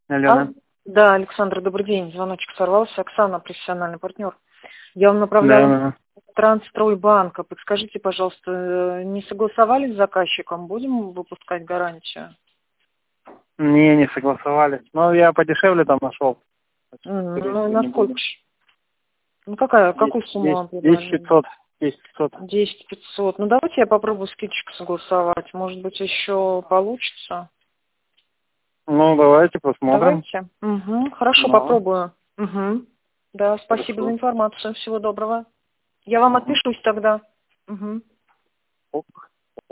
Алена. Да, Александр, добрый день. Звоночек сорвался. Оксана, профессиональный партнер. Я вам направляла Трансстройбанка. Подскажите, пожалуйста, не согласовали с заказчиком? Будем выпускать гарантию? Не согласовались. Но я подешевле там нашел. Ну, насколько ж? Ну, какую сумму вам предложили? 10 500. 10 500. Ну, давайте я попробую скидочку согласовать. Может быть, еще получится? Ну, давайте посмотрим. Давайте. Угу. Хорошо, Ну, попробую. Угу. Да, спасибо за информацию. Всего доброго. Я вам отпишусь тогда. Угу. Ок.